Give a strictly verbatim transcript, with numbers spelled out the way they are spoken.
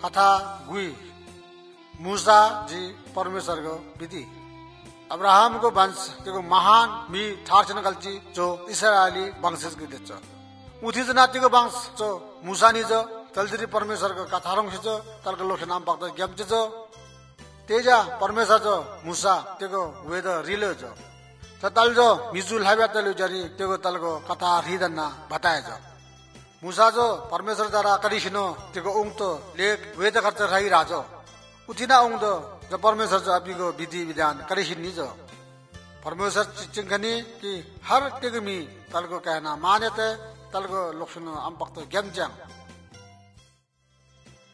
कथा गुई मूसा जी परमेश्वर को विधि अब्राहम को वंश तेको महान मी ठार्चन गल्ची जो इसराइली वंशज की देच उठी नाति को वंश जो मूसा नि जो तलजरी परमेश्वर को कथा रंग जो तलको लोक नाम पाक्दा ग्याम जो तेजा परमेश्वर जो मूसा तेको वेद रिले जो तल जो मिजुल हाबे तलु जरी तेको तलको कथा हृदना बताए जो मूसा जो परमेश्वर द्वारा करिसिनो तेको उंग तो लेख वेद खर्च रही राजो उठिना उंग तो जो परमेश्वर जो अपिको विधि विधान करिसिनी जो परमेश्वर चिंखनी कि हर तेगमी तलको कहना मान्यते तलको लोकसुनो अम्पक्तो ग्यामज्याङ